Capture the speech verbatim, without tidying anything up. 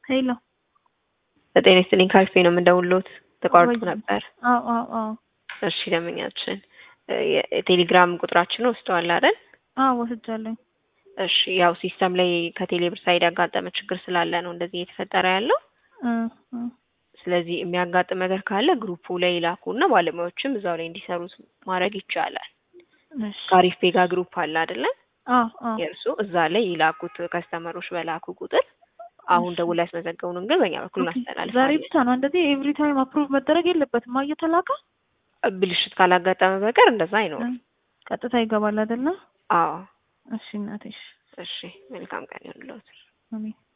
ሄሎ በጤና ይስጥልኝ ካልፌ ነው የምደውልዎት ተቋርጦ ነበር። አዎ አዎ አዎ እሺ ደምኛችን የቴሌግራም ቁጥራችን ወስደዋል አይደል? አዎ ወስጃለሁ። እሺ ያው ሲስተም ላይ ከቴሌብር ሳይድ ያጋጠመ ችግር ስላለ ነው እንደዚህ እየተፈጠረ ያለው። እ ስለዚህ የሚያጋጥም ነገር ካለ ግሩፑ ላይ ይላኩና ባለሙያዎችም እዛው ላይ እንዲሰሩት ማድረግ ይቻላል። እሺ ካሪፍ ፔጋ ግሩፕ አለ አይደለ? አዎ አዎ የእርሱ እዛ ላይ ይላኩት ከስተመሮች በላኩ ቁጥር አሁን ደውል ያስመዘገቡን ግን በእኛ በኩል እናስተላልፋለን። ዛሬ ብቻ ነው እንደዚህ ኤቭሪ ታይም አፕሩቭ መደረግ የለበትም እየተላከ ብልሽት ካላጋጠመ በቀር እንደዛ አይኖርም። ቀጥታ ይገባል አይደለ? አዎ እሺ እናቴ። እሺ መልካም ቀን ይሁንልዎት። አሜን።